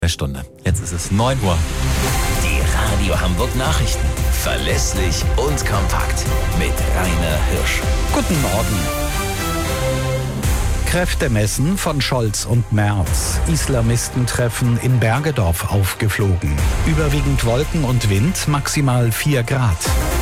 Stunde. Jetzt ist es 9 Uhr. Die Radio Hamburg Nachrichten. Verlässlich und kompakt. Mit Rainer Hirsch. Guten Morgen. Kräftemessen von Scholz und Merz. Islamistentreffen in Bergedorf aufgeflogen. Überwiegend Wolken und Wind, maximal 4 Grad.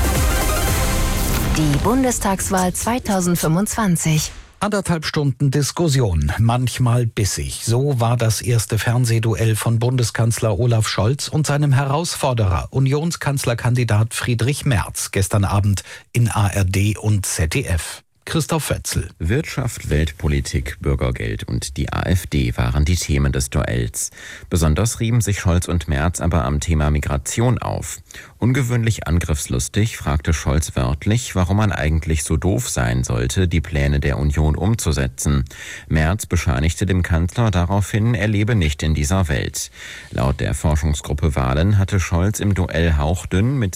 Die Bundestagswahl 2025. 1,5 Stunden Diskussion, manchmal bissig. So war das erste Fernsehduell von Bundeskanzler Olaf Scholz und seinem Herausforderer, Unionskanzlerkandidat Friedrich Merz, gestern Abend in ARD und ZDF. Christoph Wetzel. Wirtschaft, Weltpolitik, Bürgergeld und die AfD waren die Themen des Duells. Besonders rieben sich Scholz und Merz aber am Thema Migration auf. Ungewöhnlich angriffslustig fragte Scholz wörtlich, warum man eigentlich so doof sein sollte, die Pläne der Union umzusetzen. Merz bescheinigte dem Kanzler daraufhin, er lebe nicht in dieser Welt. Laut der Forschungsgruppe Wahlen hatte Scholz im Duell hauchdünn mit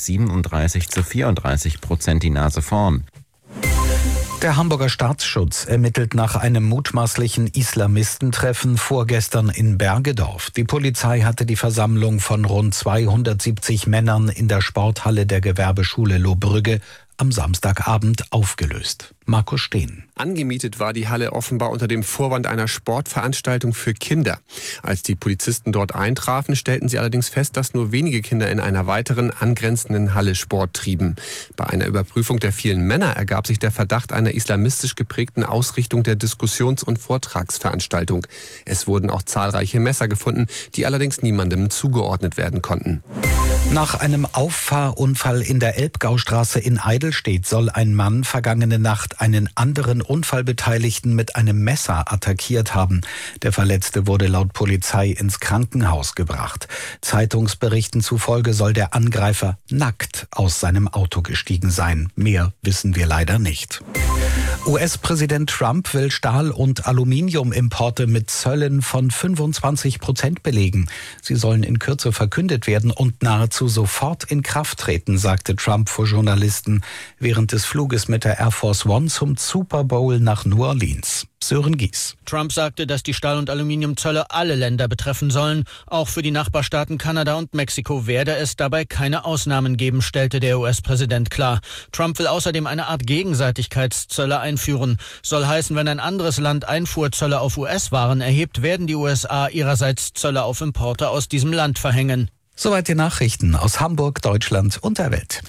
37-34% die Nase vorn. Der Hamburger Staatsschutz ermittelt nach einem mutmaßlichen Islamistentreffen vorgestern in Bergedorf. Die Polizei hatte die Versammlung von rund 270 Männern in der Sporthalle der Gewerbeschule Lohbrügge am Samstagabend aufgelöst. Markus Steen. Angemietet war die Halle offenbar unter dem Vorwand einer Sportveranstaltung für Kinder. Als die Polizisten dort eintrafen, stellten sie allerdings fest, dass nur wenige Kinder in einer weiteren angrenzenden Halle Sport trieben. Bei einer Überprüfung der vielen Männer ergab sich der Verdacht einer islamistisch geprägten Ausrichtung der Diskussions- und Vortragsveranstaltung. Es wurden auch zahlreiche Messer gefunden, die allerdings niemandem zugeordnet werden konnten. Nach einem Auffahrunfall in der Elbgaustraße in Eidelstedt soll ein Mann vergangene Nacht einen anderen Unfallbeteiligten mit einem Messer attackiert haben. Der Verletzte wurde laut Polizei ins Krankenhaus gebracht. Zeitungsberichten zufolge soll der Angreifer nackt aus seinem Auto gestiegen sein. Mehr wissen wir leider nicht. US-Präsident Trump will Stahl- und Aluminiumimporte mit Zöllen von 25% belegen. Sie sollen in Kürze verkündet werden und nahezu sofort in Kraft treten, sagte Trump vor Journalisten während des Fluges mit der Air Force One zum Super Bowl nach New Orleans. Sören Gies. Trump sagte, dass die Stahl- und Aluminiumzölle alle Länder betreffen sollen. Auch für die Nachbarstaaten Kanada und Mexiko werde es dabei keine Ausnahmen geben, stellte der US-Präsident klar. Trump will außerdem eine Art Gegenseitigkeitszölle einführen. Soll heißen, wenn ein anderes Land Einfuhrzölle auf US-Waren erhebt, werden die USA ihrerseits Zölle auf Importe aus diesem Land verhängen. Soweit die Nachrichten aus Hamburg, Deutschland und der Welt.